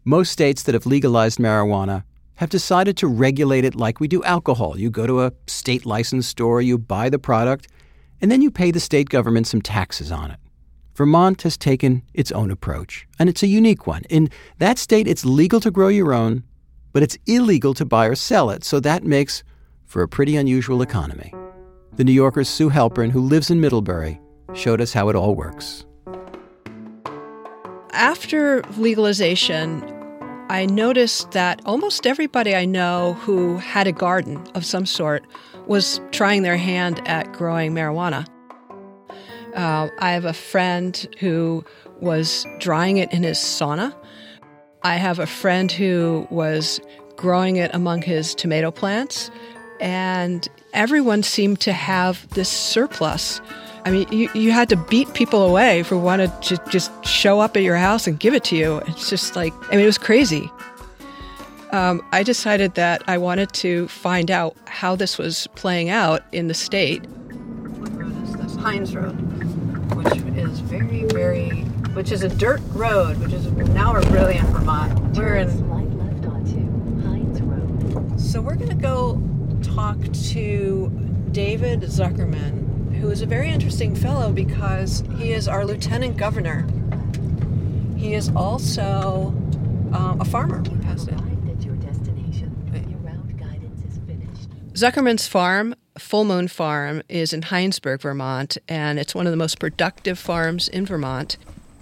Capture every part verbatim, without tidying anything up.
Most states that have legalized marijuana have decided to regulate it like we do alcohol. You go to a state licensed store, you buy the product, and then you pay the state government some taxes on it. Vermont has taken its own approach, and it's a unique one. In that state, it's legal to grow your own, but it's illegal to buy or sell it, so that makes for a pretty unusual economy. The New Yorker's Sue Halpern, who lives in Middlebury, showed us how it all works. After legalization, I noticed that almost everybody I know who had a garden of some sort was trying their hand at growing marijuana. Uh, I have a friend who was drying it in his sauna. I have a friend who was growing it among his tomato plants. And everyone seemed to have this surplus. I mean, you, you had to beat people away for wanting to just show up at your house and give it to you. It's just like, I mean, it was crazy. Um, I decided that I wanted to find out how this was playing out in the state. What road is this? Hines Road, which is very, very, which is a dirt road, which is, now we're really in Vermont. We're in... left onto Hines Road. So we're going to go talk to David Zuckerman, who is a very interesting fellow because he is our lieutenant governor. He is also uh, a farmer. We passed it. Zuckerman's farm, Full Moon Farm, is in Hinesburg, Vermont, and it's one of the most productive farms in Vermont.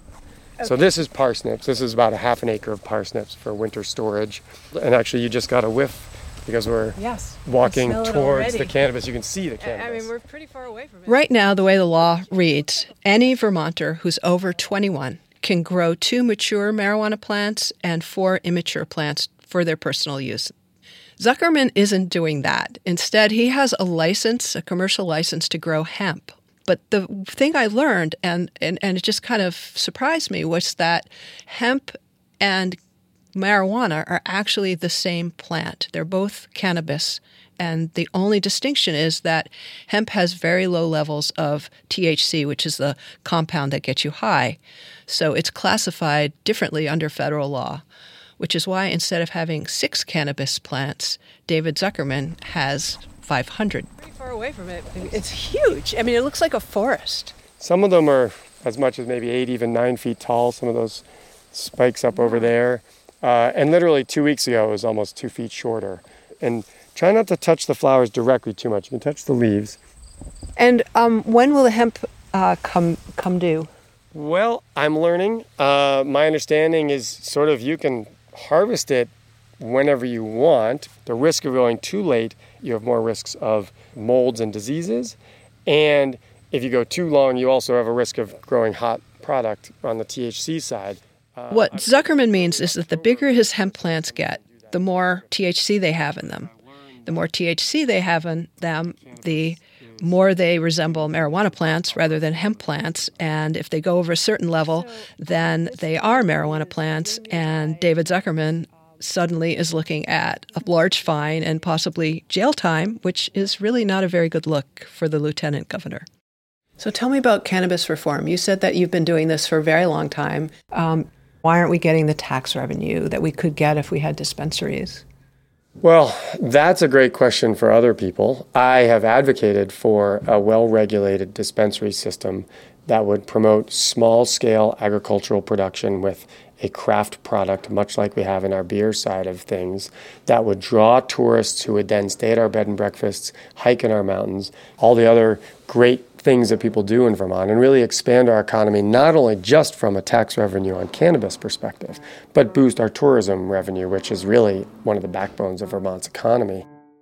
So this is parsnips. This is about a half an acre of parsnips for winter storage. And actually, you just got a whiff because we're yes, walking towards the cannabis. You can see the cannabis. I mean, we're pretty far away from it. Right now, the way the law reads, any Vermonter who's over twenty-one can grow two mature marijuana plants and four immature plants for their personal use. Zuckerman isn't doing that. Instead, he has a license, a commercial license to grow hemp. But the thing I learned, and, and, and it just kind of surprised me, was that hemp and marijuana are actually the same plant. They're both cannabis, and the only distinction is that hemp has very low levels of T H C, which is the compound that gets you high. So it's classified differently under federal law, which is why instead of having six cannabis plants, David Zuckerman has five hundred. Pretty far away from it. It's huge. I mean, it looks like a forest. Some of them are as much as maybe eight, even nine feet tall. Some of those spikes up over there. Uh, and literally two weeks ago, it was almost two feet shorter. And try not to touch the flowers directly too much. You can touch the leaves. And um, when will the hemp uh, come come due? Well, I'm learning. Uh, my understanding is sort of you can harvest it whenever you want. The risk of going too late, you have more risks of molds and diseases. And if you go too long, you also have a risk of growing hot product on the T H C side. Uh, what Zuckerman means is that the bigger his hemp plants get, the more T H C they have in them. The more T H C they have in them, the more they resemble marijuana plants rather than hemp plants. And if they go over a certain level, then they are marijuana plants. And David Zuckerman suddenly is looking at a large fine and possibly jail time, which is really not a very good look for the lieutenant governor. So tell me about cannabis reform. You said that you've been doing this for a very long time. Um, why aren't we getting the tax revenue that we could get if we had dispensaries? Well, that's a great question for other people. I have advocated for a well-regulated dispensary system that would promote small-scale agricultural production with a craft product, much like we have in our beer side of things, that would draw tourists who would then stay at our bed and breakfasts, hike in our mountains, all the other great things that people do in Vermont, and really expand our economy, not only just from a tax revenue on cannabis perspective, but boost our tourism revenue, which is really one of the backbones of Vermont's economy.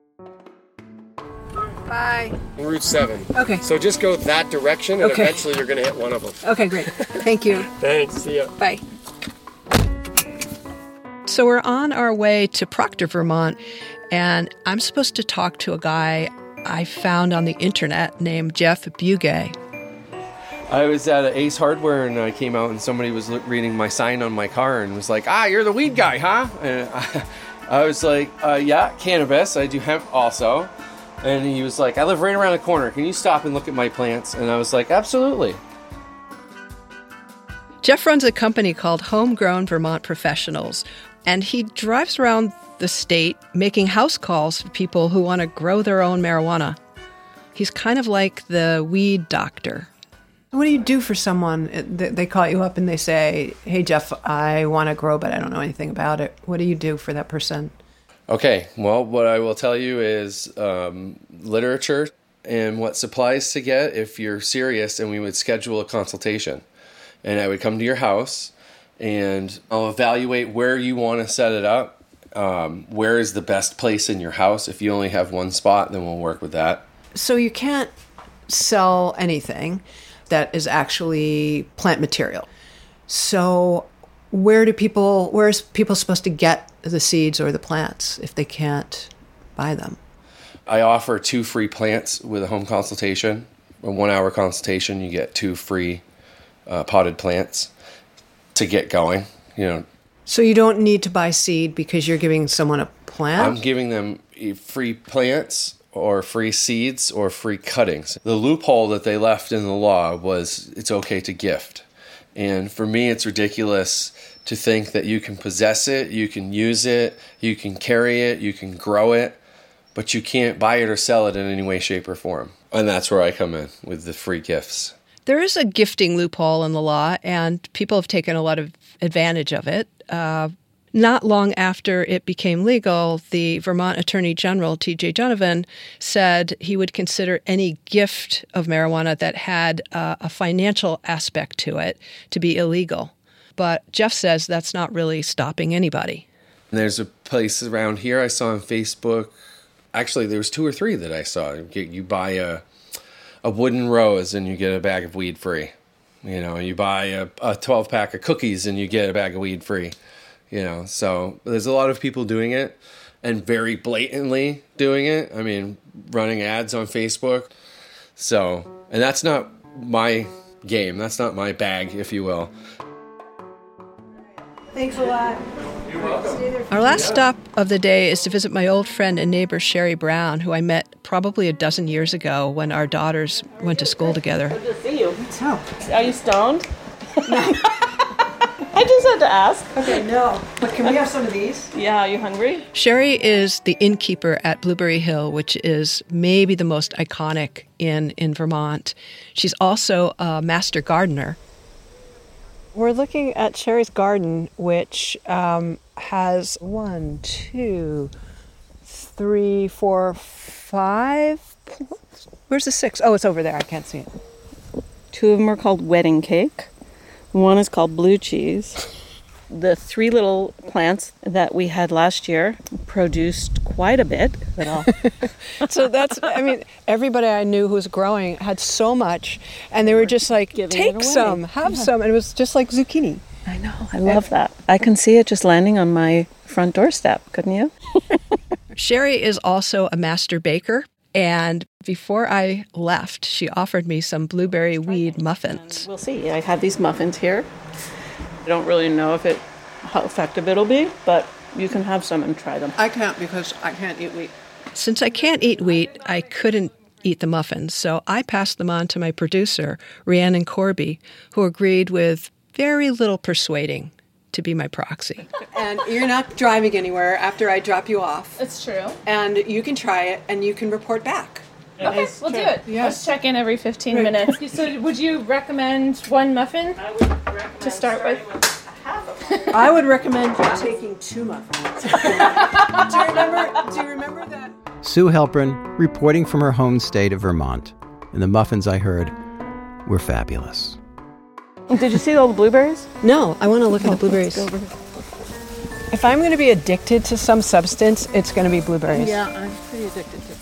Bye. Route seven. Okay. So just go that direction, and okay. eventually you're going to hit one of them. Okay, great. Thank you. Thanks. See ya. Bye. So we're on our way to Proctor, Vermont, and I'm supposed to talk to a guy I found on the internet named Jeff Bugay. I was at Ace Hardware, and I came out, and somebody was reading my sign on my car and was like, ah, you're the weed guy, huh? And I, I was like, uh, yeah, cannabis. I do hemp also. And he was like, I live right around the corner. Can you stop and look at my plants? And I was like, absolutely. Jeff runs a company called Homegrown Vermont Professionals, and he drives around the state making house calls for people who want to grow their own marijuana. He's kind of like the weed doctor. What do you do for someone? They call you up and they say, hey, Jeff, I want to grow, but I don't know anything about it. What do you do for that person? Okay, well, what I will tell you is um, literature and what supplies to get if you're serious, and we would schedule a consultation. And I would come to your house, and I'll evaluate where you want to set it up. Um, where is the best place in your house? If you only have one spot, then we'll work with that. So you can't sell anything that is actually plant material. So where do people, where is people supposed to get the seeds or the plants if they can't buy them? I offer two free plants with a home consultation. A one-hour consultation, you get two free uh, potted plants to get going. You know. So you don't need to buy seed because you're giving someone a plant? I'm giving them free plants or free seeds or free cuttings. The loophole that they left in the law was it's okay to gift. And for me, it's ridiculous to think that you can possess it, you can use it, you can carry it, you can grow it, but you can't buy it or sell it in any way, shape, or form. And that's where I come in with the free gifts. There is a gifting loophole in the law, and people have taken a lot of advantage of it. Uh, not long after it became legal, the Vermont Attorney General, T J Donovan, said he would consider any gift of marijuana that had uh, a financial aspect to it to be illegal. But Jeff says that's not really stopping anybody. There's a place around here I saw on Facebook. Actually, there was two or three that I saw. You buy a a wooden rose and you get a bag of weed free. You know, you buy a, a twelve pack of cookies and you get a bag of weed free. You know, so there's a lot of people doing it and very blatantly doing it. I mean, running ads on Facebook. So, and that's not my game. That's not my bag, if you will. Thanks a lot. You're welcome. Our last stop of the day is to visit my old friend and neighbor, Sherry Brown, who I met probably a dozen years ago when our daughters went to school together. Good to see you. What's up? Are you stoned? I just had to ask. Okay, no. But can we have some of these? Yeah, are you hungry? Sherry is the innkeeper at Blueberry Hill, which is maybe the most iconic inn in Vermont. She's also a master gardener. We're looking at Sherry's garden, which um, has one, two, three, four, five. Where's the six? Oh, it's over there. I can't see it. Two of them are called wedding cake. One is called blue cheese. The three little plants that we had last year produced quite a bit. So that's, I mean, everybody I knew who was growing had so much, and they were just like, Giving it take away. some, have Yeah. some. And it was just like zucchini. I know. I love that. I can see it just landing on my front doorstep, couldn't you? Sherry is also a master baker, and before I left, she offered me some blueberry weed muffins. We'll see. I have these muffins here. I don't really know if it how effective it'll be, but you can have some and try them. I can't because I can't eat wheat. Since I can't eat wheat, I couldn't eat the muffins, so I passed them on to my producer, Rhiannon Corby, who agreed with very little persuading to be my proxy. And you're not driving anywhere after I drop you off. It's true. And you can try it and you can report back. Okay, we'll do it. Yeah. Let's check in every fifteen minutes. So would you recommend one muffin I would recommend to start with? I would recommend you taking two muffins. do you remember? Do you remember that? Sue Helprin, reporting from her home state of Vermont. And the muffins I heard were fabulous. Did you see all the blueberries? No, I want to look at the blueberries. Go over here. If I'm going to be addicted to some substance, it's going to be blueberries. Yeah, I'm pretty addicted to it.